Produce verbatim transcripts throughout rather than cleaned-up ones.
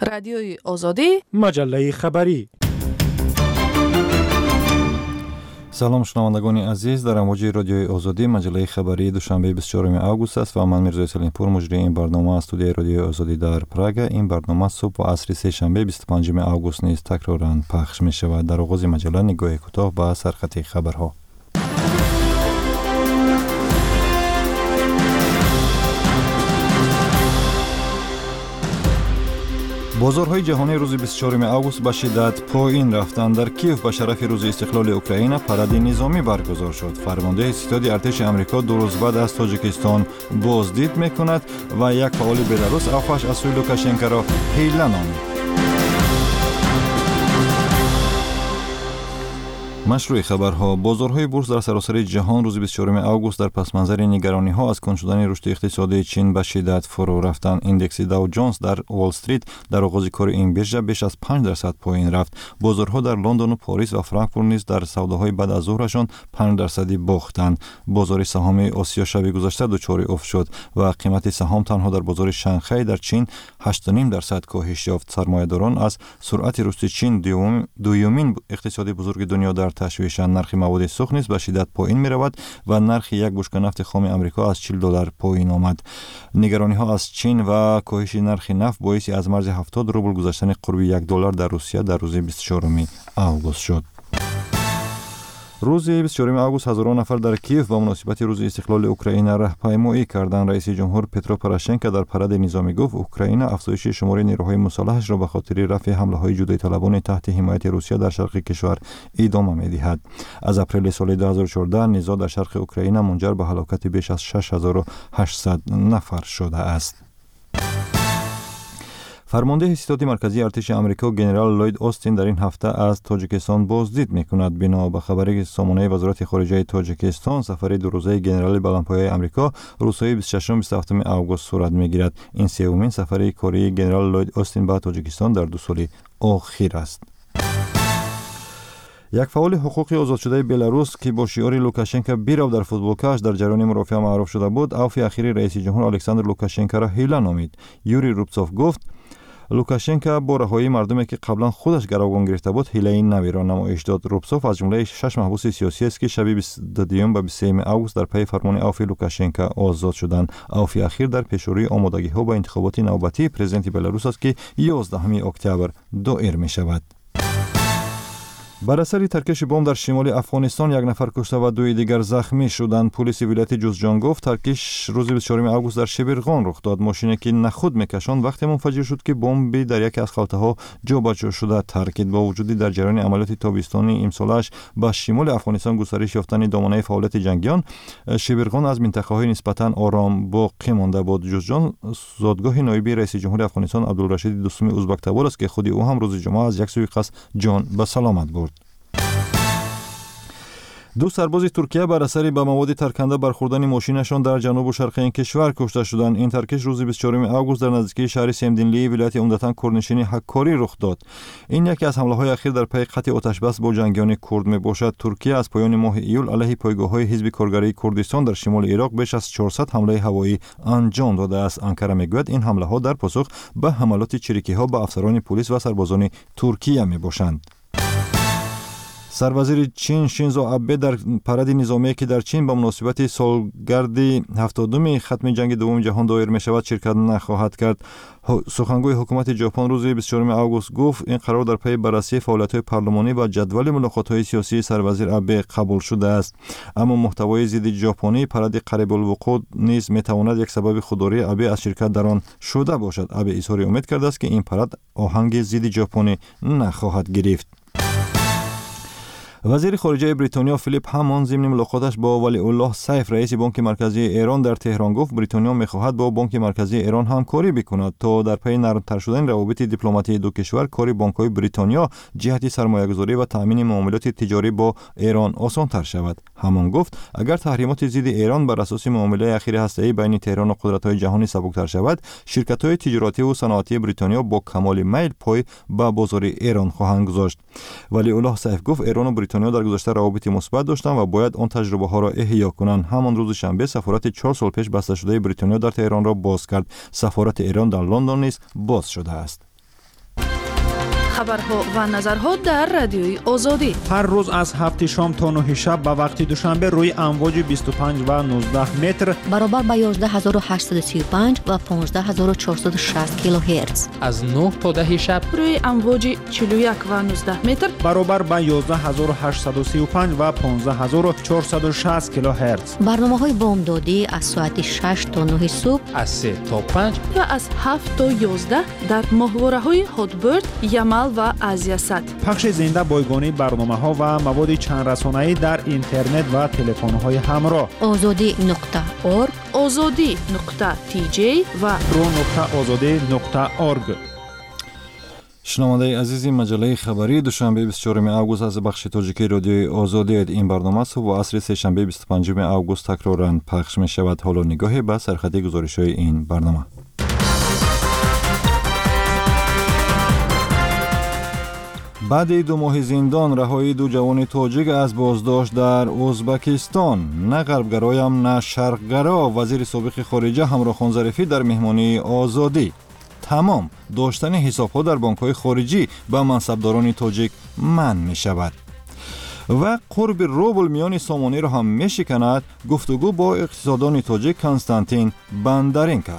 رادیوی آزادی، مجله خبری. سلام شنوندگان عزیز، در امواج رادیوی آزادی مجله خبری دوشنبه بیست و چهارم آگوست است و من میرزا سلیمپور مجری این برنامه از استودیوی رادیوی آزادی در پراگ. این برنامه صبح و عصر سه شنبه بیست و پنجم آگوست نیز تکرارا پخش می شود. در آغاز مجله نگاه کوتاه به سرخط خبرها. بازارهای جهانی روز بیست و چهارم آگوست به شدت پایین رفتند. در کیف به شرف روز استقلال اوکراین پرد نظامی برگزار شد. فرمانده ستاد ارتش آمریکا دو روز بعد از تاجیکستان بازدید میکند و یک فعال بلاروس آفش از سوی لوکاشنکو را حیله نامید. مشروع خبرها. بازارهای بورس در سراسر جهان روز بیست و چهارم آگوست در پس منظر نگرانی ها از کند شدن رشد اقتصادی چین به شدت فرو رفتند. ایندکس داو جونز در وال استریت در آغاز کار این بیرژه بیش از پنج درصد پایین رفت. بازارها در لندن و پاریس و فرانکفورت نیز در سوداهای بعد از ظهرشان پنج درصدی باختند. بازار سهام آسیا شب گذشته دچار افت شد و قیمت سهام تنها در بازار شانگهای در چین هشت و نیم درصد کاهش یافت. سرمایه‌داران از سرعت رشد چین دومین اقتصاد بزرگ دنیا در تشویشند. نرخ مواد سوخت نیز به شدت پایین می رود و نرخ یک بشکه نفت خام آمریکا از چهل دلار پایین آمد. نگرانی ها از چین و کاهش نرخ نفت باعث از مرز هفتاد روبل گذشتن قرب یک دلار در روسیه در روز بیست و چهارم آگوست شد. روز بیست و چهارم آگوست هزاران نفر در کیف با مناسبت روز استقلال اوکراین راهپیمایی کردند. رئیس جمهور پترو پوراشنکو در پرد نظامی گفت اوکراین افزایش شمار نیروهای مسلحش را به خاطر رفع حمله‌های جدایی طلبان تحت حمایت روسیه در شرق کشور ادامه می‌دهد. از اپریل سال دو هزار و چهارده نزاع در شرق اوکراین منجر به هلاکت بیش از شش هزار و هشتصد نفر شده است. فرمانده ستاد مرکزی ارتش آمریکا جنرال لوید استین در این هفته از تاجیکستان بازدید می‌کند. بنا به خبری سامانه وزارت خارجه تاجیکستان، سفر دو روزه جنرال بلندپایه آمریکا روزهای بیست و ششم و بیست و هفتم آگوست صورت می‌گیرد. این سومین سفر کاری جنرال لوید استین به تاجیکستان در دو سال اخیر است. یک فعال حقوقی آزاد شده بلاروس که با شعار لوکاشنکو بیرو در فوتبالکش در جریان مرافعه معروف شده بود، عفو اخیر رئیس جمهور الکساندر لوکاشنکو را حیله نامید. یوری روبسوف گفت لوکاشنکو با رهایی مردمی که قبلا خودش گروگان گرفته بود حیله نوی را نمایش داد. روبسوف از جمله شش محبوس سیاسی است که شب بیست و دو و بیست و سه آگوست در پی فرمان عفو لوکاشنکو آزاد شدند. عفو اخیر در پیشروی آمادگی‌ها با انتخابات نوبتی پرزیدنت بلاروس است که یازدهم اکتبر دایر می شود. بر اثر ترکش بمب در شمال افغانستان یک نفر کشته و دوی دیگر زخمی شدند. پلیس ولایت جوزجان گفت ترکش روز بیست و چهارم آگوست در شبرغان رخ داد. ماشینی که نخود میکشاند وقتی منفجر شد که بمبی در یکی از خلطه‌ها جابجا شده ترکید. با وجود در جریان عملیات تابستانی امسالش به شمال افغانستان گسترش یافتن دامنه فعالیت جنگیان، شبرغان از منطقه‌های نسبتاً آرام باقی مانده بود. جوزجان زادگاه نایب رئیس جمهور افغانستان عبدالرشید دوستمی ازبک تبار است که خود او هم روز جمعه از یک سوی قصد جان به سلامت برد. دو سرباز ترکیه بر اثر به مواد ترکنده برخوردن ماشینشان در جنوب و شرق این کشور کشته شدند. این ترکش روز بیست و چهارم آگوست در نزدیکی شهر سمدینلی ولایت عمدتاً کردنشینی حکاری رخ داد. این یکی از حمله‌های اخیر در پی قطع آتش بس با جنگیان کرد میباشد. ترکیه از پایان ماه ایول علیه پایگاه‌های حزب کارگری کردستان در شمال عراق بیش از چهارصد حمله هوایی انجام داده است. آنکارا میگوید این حمله‌ها در پاسخ به حملات چریکی‌ها به افسران پلیس و سربازان ترکیه میباشند. سروزیر چین شینزو آبه در پرد نظامی که در چین به مناسبت سالگرد هفتادم ختم جنگ دوم جهان دایر می شود شرکت نخواهد کرد. سخنگوی حکومت ژاپن روز بیست و چهارم آگوست گفت این قرار در پی بررسی فعالیت‌های پارلمانی و جدول ملاقات‌های سیاسی سروزیر آبه قبول شده است. اما محتوای ضد ژاپنی پرد قریب الوقوع نیز می تواند یک سبب خودداری آبه از شرکت در آن شده باشد. آبه اظهار امید کرده است که این پرد آهنگ ضد ژاپنی نخواهد گرفت. وزیر خارجه بریتانیا فیلیپ هامون ضمن ملاقاتش با ولی الله سیف رئیس بانک مرکزی ایران در تهران گفت بریتانیا می‌خواهد با بانک مرکزی ایران همکاری بکند تا در پی نرم‌تر شدن روابط دیپلماتی دو کشور کار بانک‌های بریتانیا جهت سرمایه‌گذاری و تأمین معاملات تجاری با ایران آسان‌تر شود. هامون گفت اگر تحریمات ضد ایران بر اساس معامله اخیر هسته‌ای بین تهران و قدرت‌های جهانی سبک‌تر شود، شرکت‌های تجارتی و صنعتی بریتانیا با کمال میل پای به بازار ایران خواهند گذاشت. ولی الله سیف گفت ایران و بریتانیا در گذشته روابط مثبت داشتند و باید آن تجربه ها را احیا کنند. همان روز شنبه سفارت چهار سال پیش بسته شده بریتانیا در تهران را باز کرد. سفارت ایران در لندن نیز باز شده است. خبرها و نظرها در رادیوی آزادی. هر روز از هفت شام تا نه شب به وقت دوشنبه روی امواج بیست و پنج و نوزده متر برابر با یازده هزار و هشتصد و سی و پنج و پانزده هزار و چهارصد و شصت کیلوهرتز. از نه تا ده شب روی امواج چهل و یک و نوزده متر برابر با یازده هزار و هشتصد و سی و پنج و پانزده هزار و چهارصد و شصت کیلوهرتز. برنامه‌های بامدادی از ساعت شش تا نه صبح، از سه تا پنج و از هفت تا یازده در ماهواره‌های هاتبرد، یمل و آزیاسات. پخش زنده بایگانی برنامه‌ها و مواد چند رسانه‌ای در اینترنت و تلفن‌های همراه. آزادی نقطه اورگ، آزادی نقطه تی جی و رو نقطه آزادی نقطه اورگ. شنونده عزیزی، مجله خبری دوشنبه بیست و چهارم آگوست از بخش تاجیکی رادیوی آزادی. این برنامه صبح و عصر سه‌شنبه بیست و پنجم آگوست تکرارا پخش می شود. حالا نگاهی به سرخط گزارش‌های این برنامه. بعد دو ماه زندان رهایی دو جوان تاجیک از بازداشت در ازبکستان. نه غربگرایم نه شرقگرا، وزیر سابق خارجه همراخان ظریفی در مهمانی آزادی. تمام داشتن حساب‌ها در بانک‌های خارجی به منصبداران تاجیک منع می شود. و قرب روبل میان سامانه را هم می شکند. گفتگو با اقتصاددان تاجیک کنستانتین بندرینکا.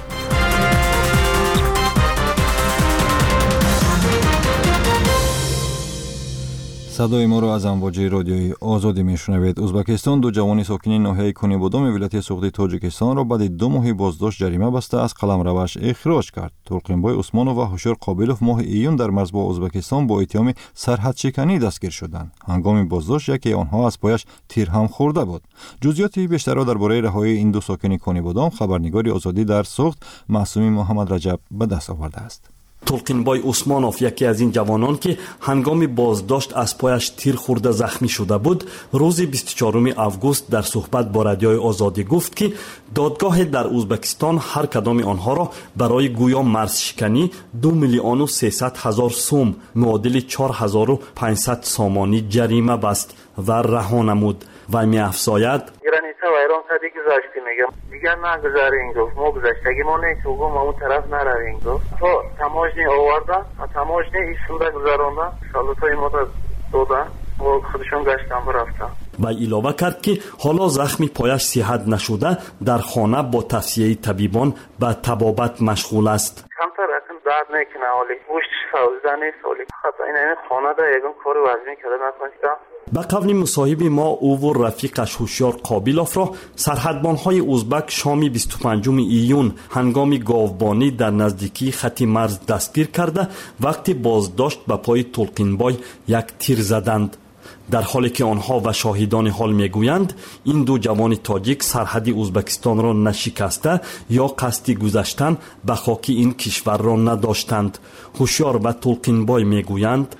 صدای ما را از امواج رادیوی آزادی میشنوید. ازبکستان دو جوان ساکن ناحیه کنیبادام ولایت سوختی تاجیکستان را بعد دو ماه بازداشت جریمه بسته از قلمروش اخراج کرد. تلقینبای عثمانوف و هوشیار قابلوف ماه ایون در مرز با ازبکستان با اتهام سرحد شکنی دستگیر شدند. هنگام بازداشت یکی آنها از پایش تیر هم خورده بود. جزئیات بیشتر را درباره رهایی این دو ساکن کنیبادام خبرنگار آزادی در سوخت معصومی محمد رجب به دست آورده است. تلقینبای عثمانوف یکی از این جوانان که هنگام بازداشت از پایش تیر خورده زخمی شده بود، روز بیست و چهارم آگوست در صحبت با رادیوی آزادی گفت که دادگاه در ازبکستان هر کدام آنها را برای گویا مرز شکنی دو میلیون و سیصد هزار سوم معادل چهار هزار و پانصد سامانی جریمه بست و رها نمود. و می افزاید گرانیسا و ایران تا دیگه گذاشتی میگم دیگر نگذارین گفت ما گذاشتگی ما نیست و ما اون طرف نروین گفت تو تماشنی آوردن و تماشنی ایشون را گذاروندن شالوتای ما را دادن و خودشون گشتن و رفتن. و علاوه کرد که حالا زخمی پایش صحت نشده در خانه با توصیه طبیبان به طبابت مشغول است. کمتر اصلا درد نکنه حالی گوشت سوزده نیست حالی خطا این این خانه دا یکم کار وزنی کرده نکنید. به قول مصاحب ما او و رفیقش هوشیار قابلوف را سرحدبان‌های ازبک شام بیست و پنجم ایون هنگام گاوبانی در نزدیکی خط مرز دستگیر کرده وقتی بازداشت به پای تلقینبای یک تیر زدند. در حالی که آنها و شاهدان حال میگویند این دو جوان تاجیک سرحد ازبکستان را نشکسته یا قصد گذشتن به خاک این کشور را نداشتند. هوشیار و تلقینبای میگویند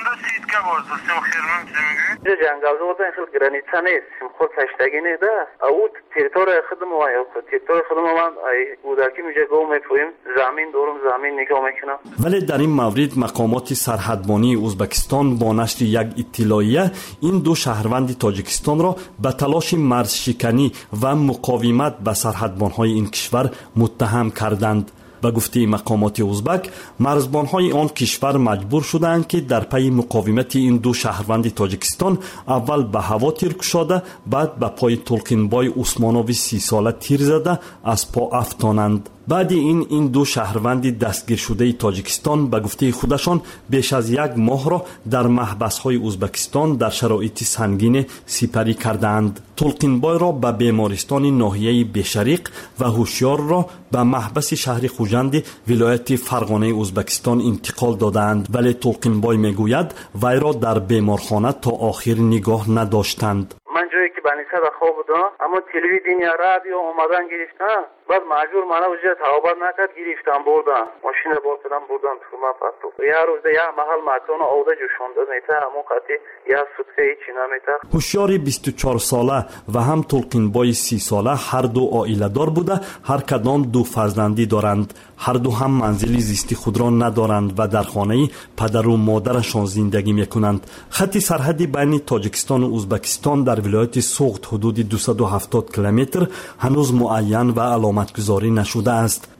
جنگل بودن خیلی گرانیتا نیست خود سشتگی نیده او تریتور خودم و تریتور خودم من بوداکی میجه گو میپویم زمین دورم زمین نگاه میکنم. ولی در این مورد مقامات سرحدبانی ازبکستان با نشر یک اطلاعیه این دو شهروند تاجیکستان را به تلاش مرز شکنی و مقاومت به سرحدبانهای این کشور متهم کردند. به گفته مقامات ازبک مرزبانهای آن کشور مجبور شدند که در پی مقاومت این دو شهروند تاجیکستان اول به هوا تیر کشاده بعد به پای تلقینبای عثمانوف سی ساله تیر زده از پا افشانند. بعد این این دو شهروند دستگیر شده تاجیکستان به گفته خودشان بیش از یک ماه را در محبس‌های ازبکستان در شرایط سنگین سپری کردند. تلقینبای را به بیمارستان ناحیه بشریق و هوشیار را به محبس شهر خوجند ولایت فرغانه ازبکستان انتقال دادند. ولی تلقینبای میگوید وی را در بیمارخانه تا آخر نگاه نداشتند. من جایی که بنیسه در خواب بودم اما تلویزیون یا رادیو اومدن گرفتن بعد مجبور منو وجه توابت نکرد گرفتن بردن ماشین بردن بردن تو ما پاتو یا روز یا محل مکان آوده جوشونده میته همون قطعی یا سوتکه هیچی نمیته. هوشیار بیست و چهار ساله و هم تلقینبای سی ساله هر دو عائله دار بوده هر کدام دو فرزندی دارند. هر دو هم منزل زیستی خود را ندارند و در خانه پدر و مادرشان زندگی میکنند. خط سرحدی بین تاجیکستان و ازبکستان در ولایت سوغد حدود دویست و هفتاد کیلومتر هنوز معین و علامت گذاری نشده است.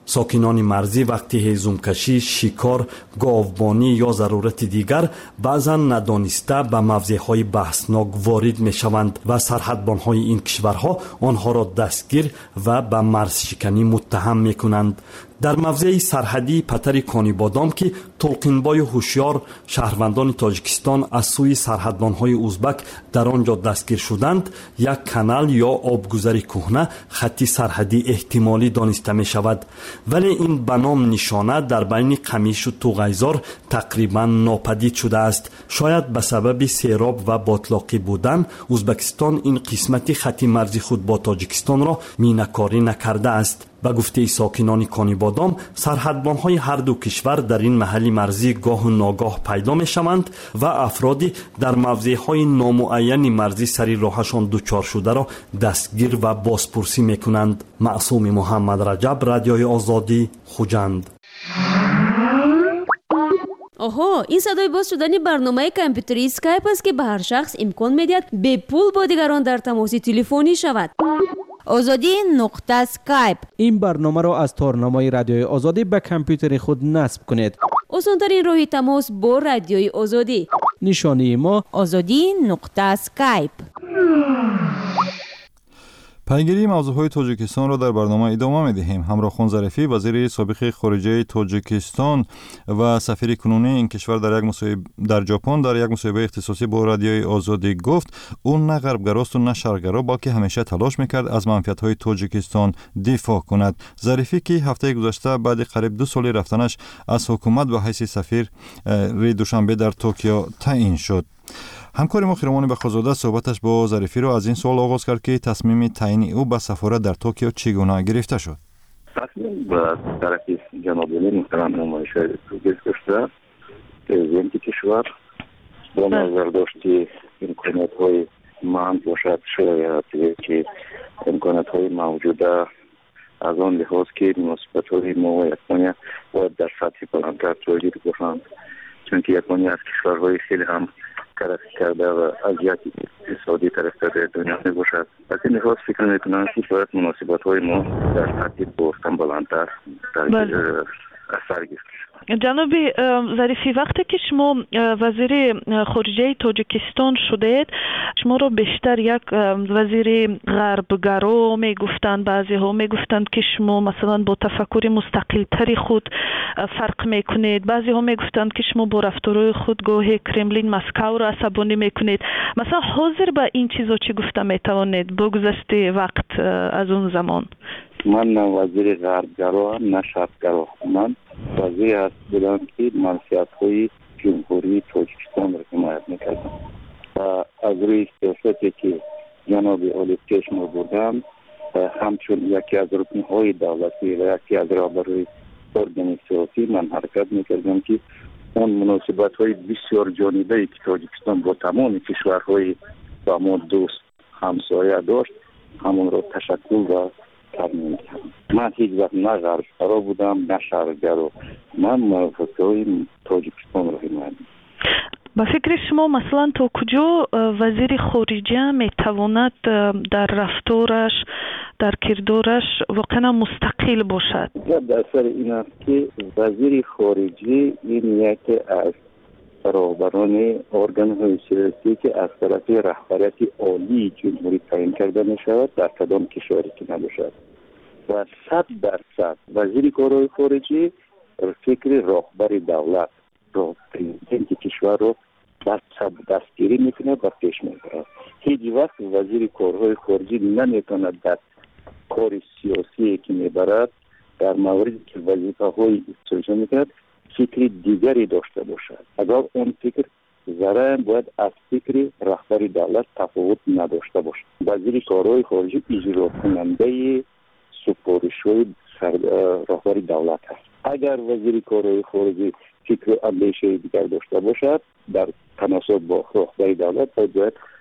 ساکنان مرزی وقتی هیزمکشی، شکار، گاوبانی یا ضرورت دیگر بعضا ندانسته به موضعهای بحثناک وارد می شوند و سرحدبانهای این کشورها آنها را دستگیر و به مرز شکنی متهم می کنند. در موضع سرحدی پتر کانیبادام که تلقینبای هوشیار شهروندان تاجیکستان از سوی سرحدبانهای ازبک در آنجا دستگیر شدند، یک کانال یا آبگذر کهنه خطی سرحدی احتمالی دانسته می شود، ولی این به نام نشانه در بین قمیش و توغیزار تقریبا ناپدید شده است. شاید به سبب سیراب و باطلاقی بودن ازبکستان این قسمت خطی مرزی خود با تاجیکستان را مینه‌کاری نکرده است. به گفته ساکنان کانیبادام، سرحدبانهای هر دو کشور در این محل مرزی گاه و ناگاه پیدا می شوند و افرادی در موضعهای نامعین مرزی سری راهشان دچار شده را دستگیر و بازپرسی می کنند. معصوم محمد رجب، رادیوی آزادی، خوجند. آها، این صدای باز شدن برنامه کامپیوتری اسکایپ است که به هر شخص امکان می‌دهد به پول با دیگران در تماس تلفنی شود. آزادی نقطه اسکایپ. این برنامه را از تارنمای رادیوی آزادی به کامپیوتر خود نصب کنید. آسان‌ترین راه تماس با رادیوی آزادی. نشانی ما آزادی نقطه اسکایپ. پیگیری موضوعهای تاجیکستان را در برنامه ادامه می‌دهیم. همراه خان ظریفی، وزیر سابق خارجه تاجیکستان و سفیر کنونی این کشور در یک مصاحبه در ژاپن در یک مصاحبه اختصاصی با رادیوی آزادی گفت اون نه غربگراست و نه شرقگرا، بلکه همیشه تلاش می‌کرد از منفعت‌های تاجیکستان دفاع کند. ظریفی که هفته گذشته بعد قریب دو سال رفتنش از حکومت به حیث سفیر روز دوشنبه در توکیو تعیین شد. همکار ما خیرمان بخازاده صحبتش با ظریفی را از این سوال آغاز کرد که تصمیم تعیین او به سفارت در توکیو چگونه گرفته شد. تصمیم به طرف جناب ولی محترم نمایشگر توکیو گرفته پرزیدنت کشور با نظر داشت که امکانات‌های مند باشد، شاید که امکانات‌های موجوده از آن لحاظ که مناسبت‌های ما و یکمانی باید در سطح بلندتر جایگیر باشند، چون که یکمانی از کشورهای خیلی هم ترقی کرده و اذیت اقتصادی طرف در دنیا می باشد. از این لحاظ فکر میکنم که باید مناسبت‌های ما در سطح بستن بلندتر در اثر گرفت. جناب ظریفی، وقتی که شما وزیر خارجه تاجیکستان شدید، شما رو بیشتر یک وزیر غربگرا میگفتند، بعضی ها میگفتند که شما مثلا با تفکر مستقل تری خود فرق میکنید، بعضی ها میگفتند که شما با رفتارهای خود گاهی کرملین مسکو رو عصبانی میکنید. مثلا حاضر به این چیزا چی گفته میتوانید با گذشت وقت از اون زمان؟ من نه وزیر غربگرا نه شرقگرا، من وزیر هست بودم که منفعت‌های جمهوری تاجیکستان را حمایت میکردم و از روی سیاستی که جناب اولی چشم بودم همچون یکی از رکنهای دولتی و یکی از رهبران ارگان سیاسی من حرکت میکردم که اون مناسبت‌های بسیار جانبه‌ای که تاجیکستان با تمام کشورهای با ما دوست همسایه داشت همون را تشکل و ترمیم کردم. من هیچ وقت نه غربگرا بودم نه شرقگرا، من منافعهای تاجیکستان را حمایت. با فکر شما مثلا تا کجا وزیر خارجه میتواند در رفتارش در کردارش واقعا مستقل باشد؟ در سر این است که وزیر خارجه این یکی از رهبران ارگان‌های سیاسی که از طرف رهبریت عالی جمهوری تعیین کرده می شود در کدام کشوری که نباشد و صد درصد وزیر کارهای خارجه فکر رهبر دولت را پرزیدنت کشور را دستگیری میکنه و پیش میبرد. هیچ وقت وزیر کارهای خارجه نمیتواند در کار سیاسی که میبرد در موردی که وظیفه های اجرا میکند فکر دیگری داشته باشد. اگر اون فکر ذره باید از فکر رهبر دولت تفاوت نداشته باشد. وزیر کارهای خارجه اجرا کننده سفارش‌های رهبر دولت است. اگر وزیر کارهای خارجه فکر اندیشه دیگر داشته باشد در تناسب با رهبر دولت باید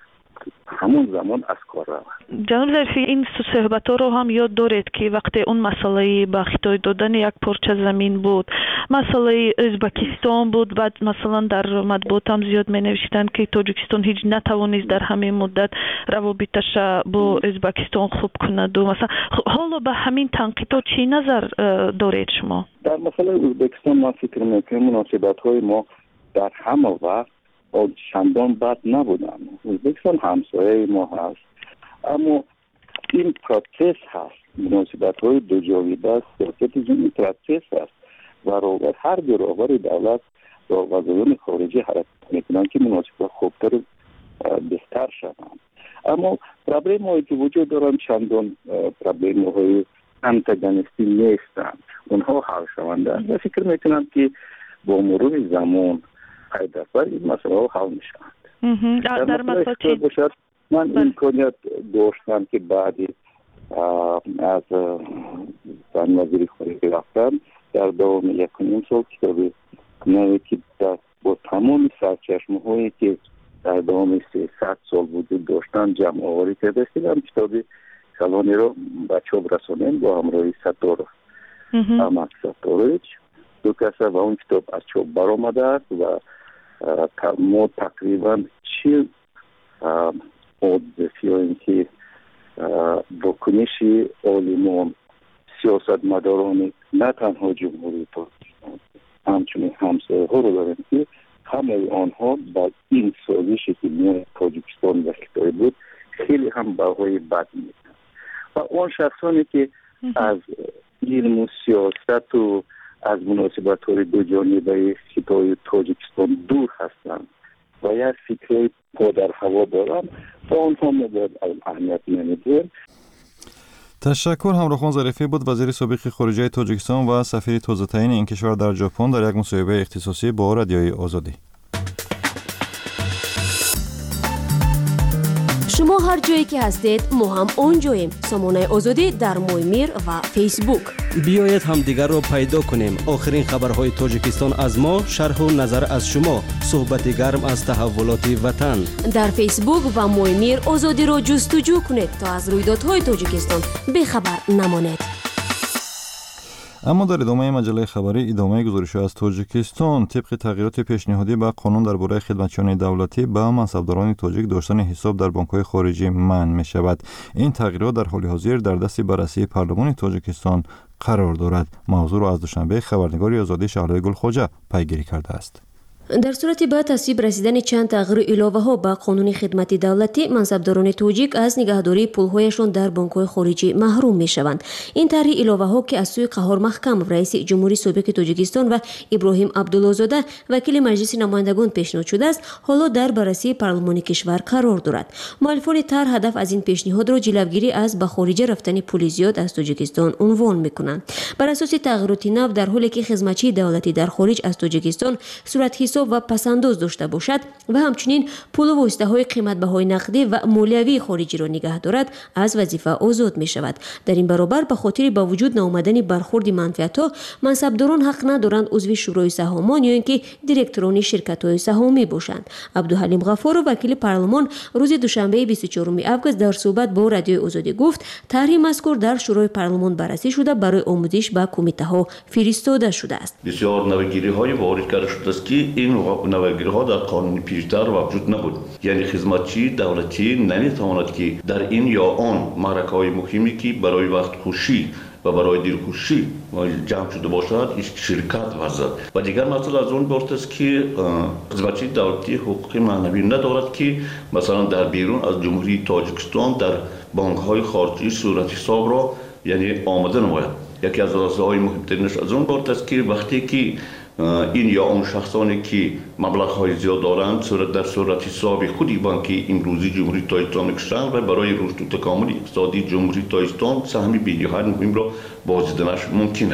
همون زمان از کار رفت. جناب ظریفی، این صحبت ها رو هم یاد دارید که وقتی اون مسئله به خطای دادن یک پارچه زمین بود، مسئله ازبکستان بود، بعد مثلا در مطبوعات هم زیاد می نوشتن که تاجیکستان هیچ نتوانست در همین مدت روابطش با ازبکستان خوب کند و مثلا حالا به همین تنقیدات چی نظر دارید شما؟ در مسئله ازبکستان ما فکر میکنم مناسبت های ما در همه وقت چندان بد نبودن. ازبکستان همسایه ما هست، اما این پروسس هست، مناسبت های دو جانبه است، این پروسس هست و روابط هر دو روابط دولت و وزارت خارجه حرکت میکنن که مناسبت خوبتر بهتر شوند. اما پرابلم هایی که وجود دارن چندان پرابلم های انتگانیستی نیستن، اونها حل شوندن و فکر میکنم که با مرور زمان پیدرفر این مسئله ها حل میشوند. در, در مسئله چی؟ من امکانیت داشتم که بعدی از زن وزیر خارجه رفتم در دوام یک نیم سال کتاب نوی که با تمام سرچشمه هایی که در دوام سیصد سال وجود داشتن جمع آوری کرده استیدم کتاب کلانی رو به چاپ رسانیم با همراهی ستار احمد ستارویچ دو کسه و اون کتاب از چاپ برآمده است و ما تقریبا چیل حادثی هایی که با کنشی عالمان سیاست مداران نه تنها جمهوری تاجیکستان همچنین همسایه ها رو داریم که همه آنها با این سازشی که میان تاجیکستان و خطای بود خیلی هم بهای بد میدن و آن شخصانی که از علم و سیاست و از مناسبت های دو جانبه خطای تاجیکستان دور هستند و یک فکر پا در هوا دارن و آنها مباد اهمیت نمیدن. تشکر. همراهان ظریفی بود، وزیر سابق خارجه تاجیکستان و سفیر تازه تعیین این کشور در ژاپن در یک مصاحبه اختصاصی با رادیوی آزادی. شما هر جایی که هستید ما هم اونجاییم. سامانه آزادی در مویمیر و فیسبوک. بیایید هم دیگر رو پیدا کنیم. آخرین خبرهای تاجیکستان از ما، شرح و نظر از شما، صحبت گرم از تحولات وطن. در فیسبوک و مویمیر آزادی رو جستجو کنید تا از رویدادهای تاجیکستان بخبر نمانید. اما در ادامه مجله خبری ادامه گزارش از تاجیکستان طبق تغییرات پیشنهادی به قانون درباره خدمتچیان دولتی به منصبداران تاجیک داشتن حساب در بانک‌های خارجی منع می شود. این تغییرات در حال حاضر در دست بررسی پارلمان تاجیکستان قرار دارد. موضوع را از دوشنبه خبرنگار آزادی شهلای گلخواجه پیگیری کرده است. در صورت با تصویب رسیدن چند تغییر الهه ها به قانون خدمت دولتی، منصبداران تاجیک از نگهداری پولهایشان در بانک‌های خارجی محروم می‌شوند. این طرح الهه ها که از سوی قهار محکم رئیس جمهوری سابق تاجیکستان و ابراهیم عبدالله‌زاده وکیل مجلس نمایندگان پیشنهاد شده است، حالا در بررسی پارلمان کشور قرار دارد. مؤلفان طرح هدف از این پیشنهاد را جلوگیری از به خارج رفتن پول زیاد از تاجیکستان عنوان می‌کنند. بر اساس تغییرات نو، در حالی که خدمتچی دولتی در خارج از تاجیکستان صورت حساب و پسنداز داشته باشد و همچنین پول و واسطه‌های قیمت بهای نقدی و مالیوی خارجی را نگه دارد، از وظیفه آزاد می شود. در این برابر به خاطر با وجود نآمدن برخورد منفعت‌ها، منصبداران حق ندارند عضو شورای سهامان یا اینکه دیرکتوران شرکت‌های سهامی باشند. عبدالحلیم غفار، وکیل پارلمان، روز دوشنبه بیست و چهارم آگوست در صحبت با رادیوی آزادی گفت طرح مذکور در شورای پارلمان بررسی شده برای آموزش به کمیته‌ها فرستاده شده است. بسیار نوگیری‌های وارد کرده شده است که این نوگیری‌ها در قانون پیشتر وجود نبود. یعنی خدمتچی دولتی نمی‌تواند که در این یا آن معرکه‌های مهمی که برای وقت کشی و برای دیرکشی جمع شده باشد شرکت ورزد. و دیگر مسئله از اون بارت است که خدمتچی دولتی حقوق معنوی ندارد که مثلا در بیرون از جمهوری تاجیکستان در بانک‌های خارجی صورت حساب را یعنی آمده نماید. یکی از رازهای مهمترینش از اون بارت است که وقتی که این یا اون شخصانی که مبلغ‌های زیاد دارند صورت در صورت حساب خودی بانک امروزی جمهوری تاجیکستان می‌کشند و برای رشد و تکامل اقتصادی جمهوری تاجیکستان سهمی بی‌نهایت مهم را بازدیدنش ممکن است.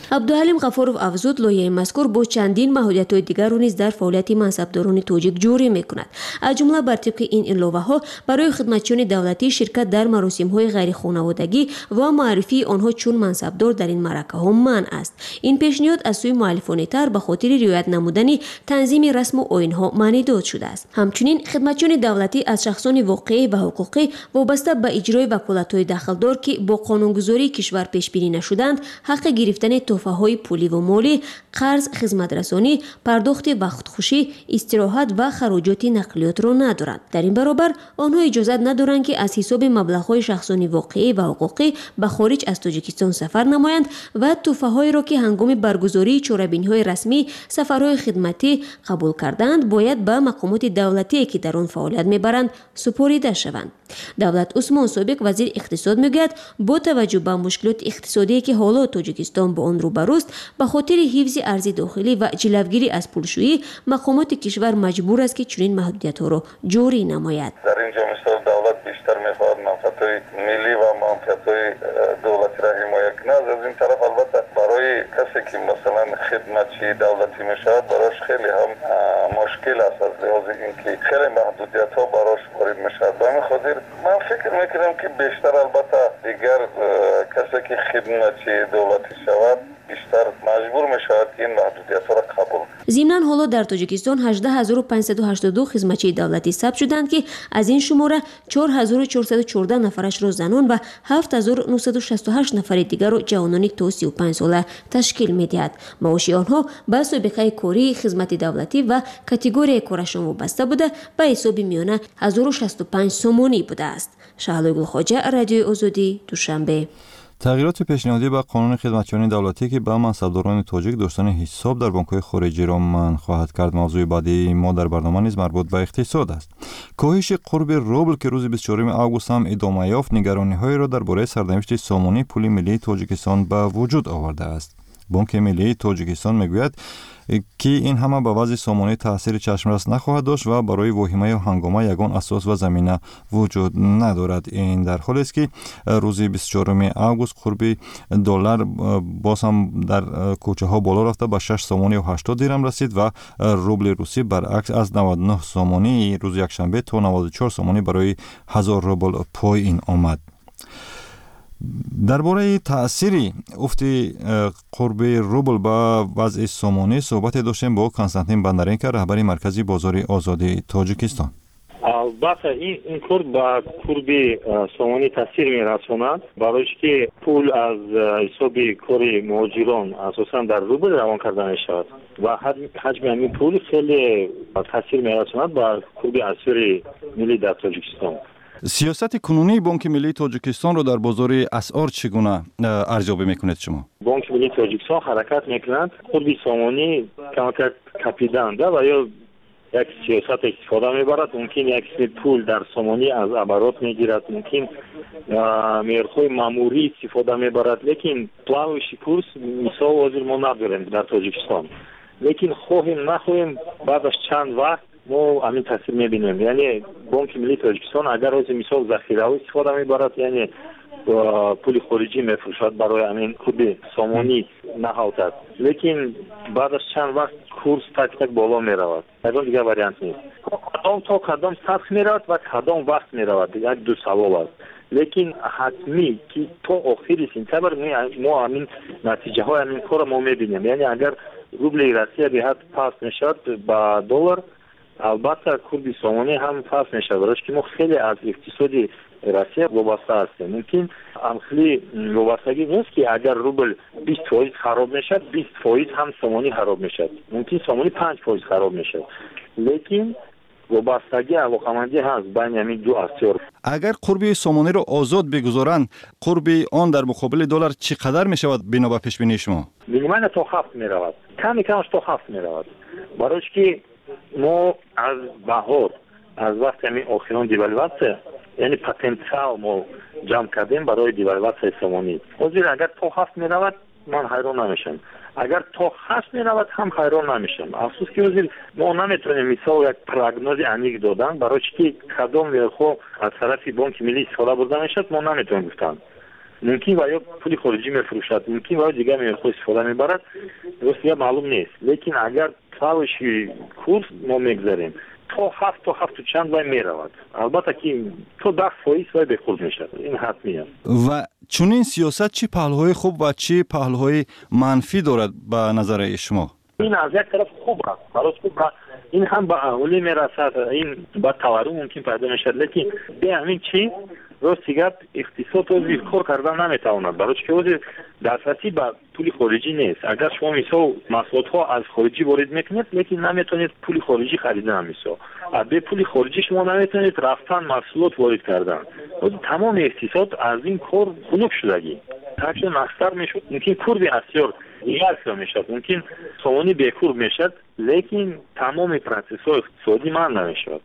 عبدالحلیم غفورов افزود لایحه مذکور با چندین محدودیت‌های دیگر رو نیز در فعالیت منصبداران تاجیک جاری می‌کند. از جمله بر طبق این لایحه‌ها برای خدمتچیان دولتی شرکت در مراسم‌های غیر خانوادگی و معرفی آنها چون منصبدار در این معرکه‌ها منع است. این پیشنهاد از سوی مؤلفان تر به خاطر رعایت نمودن تنظیم رسم و آیین‌ها معنی داد شده است. همچنین خدمتچیان دولتی از شخصان واقعی و حقوقی وابسته به اجرای وکالت‌های دخلدار که با قانونگذاری کشور پیش بینی نشدند، حق گرفتن تحفه‌های پولی و مالی، قرض، خدمت رسانی، پرداخت وقت خوشی، استراحت و خراجات نقلیات را ندارند. در این برابر آنها اجازه ندارند که از حساب مبلغ‌های شخصانی واقعی و حقوقی به خارج از تاجیکستان سفر نمایند و تحفه‌هایی را که هنگام برگزاری چهاربینی‌های رسمی سفرهای خدمتی قبول کردند باید به مقامات دولتی که در آن فعالیت می‌برند سپرده شوند. دولت عثمان سابق وزیر اقتصاد میگوید با توجه به مشکلات اقتصادی که حالا تاجیکستان با آن روبروست، به خاطر حفظ ارز داخلی و جلوگیری از پولشویی مقامات کشور مجبور است که چنین محدودیت‌ها را جاری نماید. در اینجا مثلا دولت بیشتر می‌خواهد منفعت‌های ملی و منفعت‌های دولتی را حمایت کند. از این طرف البته برای کسی که مثلا خدمتچی دولتی میشود براش خیلی هم مشکل است از لحاظ اینکه خیلی محدودیت‌ها براش وارد میشود. به همین خاطر من فکر میکنم که بیشتر البته دیگر کسی که خدمتچی دولتی شود بیشتر مجبور میشود که این محدودیت‌ها را قبول کنه. ضمناً حالا در تاجیکستان هجده هزار و پانصد و هشتاد و دو خدمتچی دولتی ثبت شدند که از این شماره چهار هزار و چهارصد و چهارده نفرش را زنان و هفت هزار و نهصد و شصت و هشت نفر دیگر را جوانان تا سی و پنج ساله تشکیل می‌دهد. معاش آنها به سابقه کاری، خدمت دولتی و کاتگوری کارشان وابسته بوده به حساب میانه هزار و شصت و پنج سومانی بوده است. شهلا گلخواجه، رادیوی آزادی، دوشنبه. تغییرات پیشنهادی به قانون خدمتچیان دولتی که به منصبداران تاجیک داشتن حساب در بانک‌های خارجی را منع خواهد کرد موضوع بعدی ما در برنامه نیز مربوط به اقتصاد است. کاهش قرب روبل که روز بیست و چهارم آگوست هم ادامه یافت نگرانی‌های را درباره سرنوشت سامانی پول ملی تاجیکستان به وجود آورده است. بانک ملی تاجیکستان میگوید که این همه به وضع سامانی تاثیر چشمرس نخواهد داشت و برای واهمه و هنگامه یگان اساس و زمینه وجود ندارد. این در حالی است که روز بیست و چهارم آگوست قرب دلار باز هم در کوچه ها بالا رفته به شش سامانی و هشتاد درم رسید و روبل روسی برعکس از نود و نه سامانی روز یکشنبه تا نود و چهار سامانی برای هزار روبل پایین آمد. درباره تأثیر افت قرب روبل با وضع سامانی صحبت داشتیم با کنستانتین بندرینکا، رهبر مرکزی بازار آزادی تاجیکستان. البته این این کورد با قرب سامانی تاثیر میرساند، برای که پول از حساب کار مهاجران اساسا در روبل روان کرده میشود و حجم همین پول خیلی تاثیر میرساند با قرب اسعار ملی در تاجیکستان. سیاست کنونی بانک ملی تاجیکستان رو در بازار اسعار چگونه ارزیابی میکنید شما؟ بانک ملی تاجیکستان حرکت میکند قرب سامانی کمتر کپیدنده و یا یک سیاست استفاده میبرد. ممکن یک قسم پول در سامانی از عبارات میگیرد، ممکن میرخوی ماموری استفاده میبرد، لیکن плавающий کورس مثال واضح ما نداریم در تاجیکستان. لیکن خواهیم نخواهیم بعد از چند وقت ما همین تاثیر میبینیم. یعنی بانک ملی تاجیکستان اگر از مثال ذخیره استفاده میبرد، یعنی پول خارجی میفروشد برای همین کورد سامانی نهایت، لیکن بعد از چند وقت کورس تک تک بالا میرود. اگر دیگه واریانت نیست. کدام تا کدام سخت میرود و کدام وقت میرود، یک دو سوال است. لیکن حتمی که تا آخر سپتامبر ما همین نتیجه های همین کار ما میبینیم. یعنی اگر روبل روسیه به حد پاس میشد با دلار، البته کورد سامانی هم پاس میشد، برای که ما خیلی از اقتصادی روسیه وابسته هستیم. ممکن هم خیلی وابستگی نیست که اگر روبل بیست فیصد خراب میشد بیست فیصد هم سامانی خراب میشد، ممکن سامانی پنج فیصد خراب میشد، لیکن وابستگی علاقمندی هست بین همین دو اسعار. اگر قرب سامانی رو آزاد بگذارند، قرب آن در مقابل دلار چقدر میشود بنا به پیش بینی شما؟ مینیمم تا هفت میرود، کمی کمش تا هفت میرود، برای که ما از بهار از وقت همین آخران دیوالواسیون یعنی پتانسیل ما جمع کردیم برای دیوالواسیون سامانی. حاضر اگر تا هفت میرود من حیران نمیشم، اگر تا هشت میرود هم حیران نمیشم. افسوس که حاضر ما نمیتونیم مثال یک پروگنوز عمیق دادن، برای که کدام ورخو از طرف بانک ملی استفاده برده میشد ما نمیتونیم گفتن. ممکن و یا پول خارجی میفروشد، ممکن و یا دیگه میخواد استفاده میبرد، درست یا معلوم نیست. لیکن اگر تاوش کورس ما میگذاریم تا هفت تا هفت و چند وای میرود، البته که تو ده فایز وای بخورد میشد، این حتمی است. و چون این سیاست چی پهلوهای خوب و چی پهلوهای منفی دارد به نظر شما؟ این از یک طرف خوب است، برای خوب است، این هم به اهالی میرسد، این با تورم ممکن پیدا میشد، لیکن به همین چی راستی گپ اقتصاد و زیر کار کردن نمیتواند، برای که او دسترسی به پول خارجی نیست. اگر شما مثلا محصولات ها از خارجی وارد میکنید لیکن نمیتونید پول خارجی خریدن، مثلا به پول خارجی شما نمیتونید رفتن محصولات وارد کردن. تمام اقتصاد از این کار خنک شدگی هرچند مستر میشد، ممکن کور به اسیار دیگر میشد، ممکن سامانی به کور میشد، لیکن تمام پروسس های اقتصادی من نمیشد.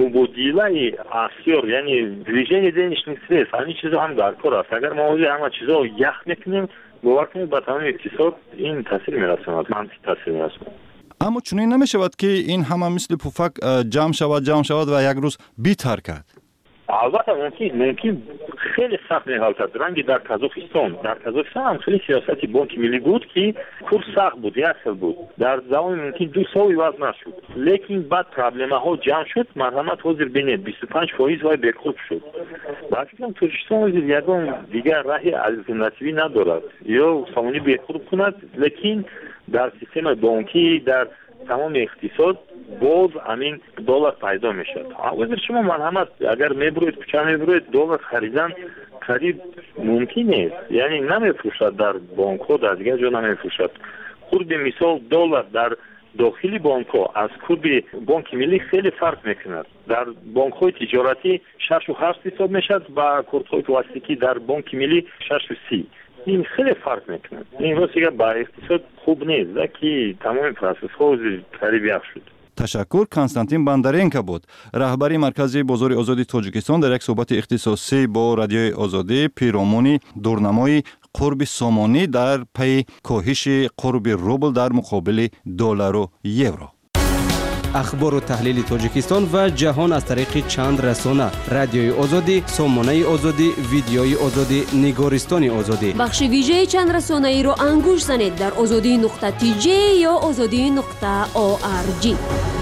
مبادله اسیار یعنی دیویژن دینش نیست، همین چیزا هم در کار است. اگر ما همه چیزا یخ میکنیم باور کنید به تمام اقتصاد این تاثیر میرساند، منفی تاثیر میرساند. اما چنین نمیشود که این همه مثل پفک جمع شود جمع شود و یک روز بی حرکت؟ البته ممکن ممکن خیلی سخت می‌حالت رنگی در قزاقستان در قزاقستان هم خیلی سیاست بانک ملی بود که کورس سخت بود، یک سال بود، در زمان ممکن دو سال عوض نشد، لیکن بعد پرابلم ها جمع شد، مرحمت حاضر بینید بیست و پنج فایز وای بکوب شد. بعد فکر کنم ترکستان حاضر یگان دیگر راهی الترناتیوی ندارد، یا سامانی بکوب کند، لیکن در سیستم بانکی در تمام اقتصاد باز همین دلار پیدا میشد. وزیر شما مرحمت اگر میبروید کجا میبروید دلار خریدن قریب ممکن نیست، یعنی نمیفروشد در بانک ها، در دیگر جا نمیفروشد. خود به مثال دلار در داخلی بانک ها از کورس بانک ملی خیلی فرق میکند. در بانک های تجارتی شش و هشت حساب میشد و کورس های پلاستیکی در بانک ملی شش و سی. این خیلی فرق میکنه. این واسه که با اقتصاد خوب نیست، که تمام پروسس ها قریب یک شد. تشکر. کنستانتین بندرینکا بود، رهبری مرکز بازار آزادی تاجیکستان، در یک صحبت اختصاصی با رادیوی آزادی پیرامون دورنمای قرب سامانی در پی کاهش قرب روبل در مقابل دلار و یورو. اخبار و تحلیل تاجیکستان و جهان از طریق چند رسانه: رادیوی آزادی، سامانه آزادی، ویدیوی آزادی، نگارستان آزادی. بخش ویژه چند رسانه ای رو انگوش زنید در آزادی نقطه تی جی یا آزادی نقطه او آر جی.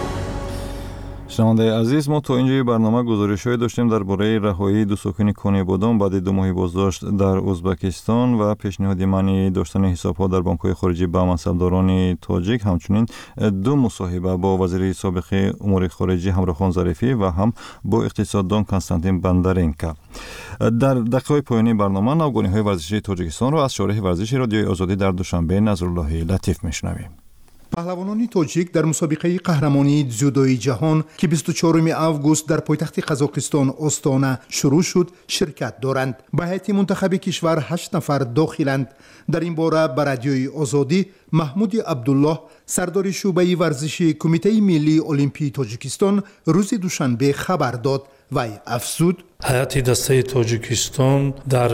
شنونده عزیز، ما تا اینجای برنامه گزارش‌هایی داشتیم درباره رهایی دو ساکن کانه بادام بعد دو ماه بازداشت در ازبکستان و پیشنهاد منع داشتن حساب‌ها در بانک‌های خارجی به منصبداران تاجیک، همچنین دو مصاحبه با وزیر سابق امور خارجه همراخان ظریفی و هم با اقتصاددان کنستانتین بندرینکا. در دقایق پایانی برنامه نوگانی‌های ورزشی تاجیکستان را از شارح ورزشی رادیوی آزادی در دوشنبه نظرالله لطیف میشنویم. پهلوانان تاجیک در مسابقه قهرمانی дзюдоی جهان که بیست و چهارم آگوست در پایتخت قزاقستان استانا شروع شد شرکت دارند. به هیئت منتخب کشور هشت نفر داخلند. در این باره به رادیوی آزادی محمود عبدالله، سردار شعبه ورزشی کمیته ملی المپی تاجیکستان، روز دوشنبه خبر داد. وی افزود: هیئت دسته تاجیکستان در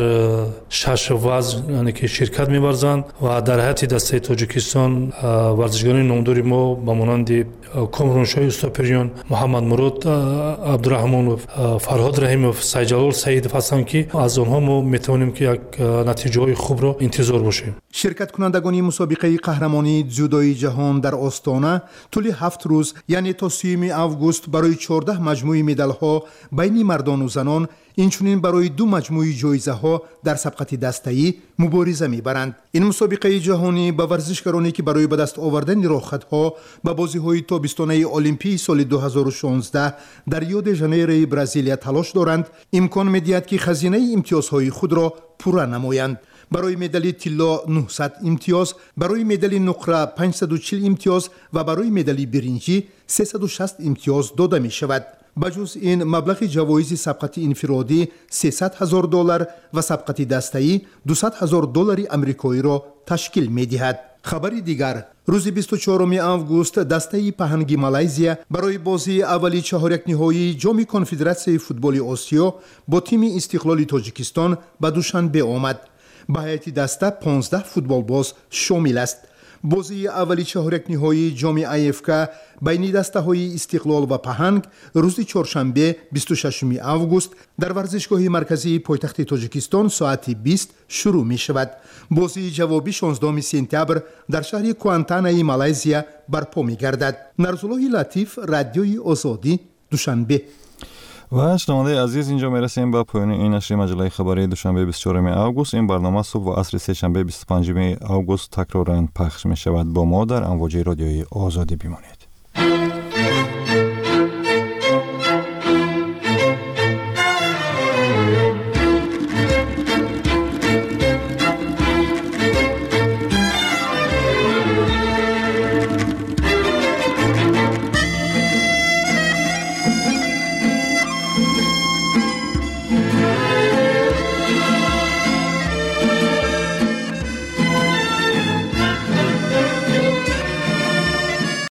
شش وزن یعنی که شرکت می‌ورزند و در هیئت دسته تاجیکستان ورزشکاران نامدار ما به مانند کامرانشاه استاپریان، محمد مراد عبدالرحمن، فرهاد رحیمов، سیدجلال سعیدов هستند که از آنها ما میتوانیم که یک نتیجه‌های خوب را انتظار باشیم. شرکت کنندگان مسابقه قهرمانی дзюдоی جهان در آستانه طول هفت روز یعنی تا سیوم آگوست برای چهارده مجموعه مدال‌ها بین مردان و زنان، اینچنین برای دو مجموعه جایزه ها در سبقت دسته‌ای مبارزه می‌برند. این مسابقه جهانی به ورزشکارانی که برای به دست آوردن راه‌حل‌ها به بازی‌های تابستانه المپی سال دو هزار و شانزده در ریو د ژانیرو برزیل تلاش دارند امکان می‌دهد که خزینه امتیازهای خود را پوره نمایند. برای مدال طلا نهصد امتیاز، برای مدال نقره پانصد و چهل امتیاز و برای مدال برنجی سیصد و شصت امتیاز داده می شود. بجز این مبلغ جوایز سبقت انفرادی سیصد هزار دلار و سبقت دسته‌ای دویست هزار دلار آمریکایی را تشکیل می دهد. خبری دیگر: روز بیست و چهارم آگوست دسته پهنگی مالایزیا برای بازی اولی چهارک نهایی جام کنفدراسیون فوتبال آسیا با تیم استقلال تاجیکستان به دوشنبه آمد. به هیئت دسته پانزده فوتبال باز شامل است. بازی اولی چهارک نهایی جام ایفکا بین دسته‌های استقلال و پهنگ روز چهارشنبه بیست و ششم آگوست در ورزشگاه مرکزی پایتخت تاجیکستان ساعت بیست شروع می شود. بازی جوابی شانزدهم سپتامبر در شهر کوانتانای مالزیا برپا می گردد. نرزالله لطیف، رادیوی آزادی، دوشنبه. و شنونده عزیز، اینجا میرسیم به پایان این نشر مجله خبری دوشنبه بیست و چهارم آگوست. این برنامه صبح و عصر سه‌شنبه بیست و پنجم آگوست تکرارا پخش می شود. با ما در امواج رادیوی آزادی بمانید.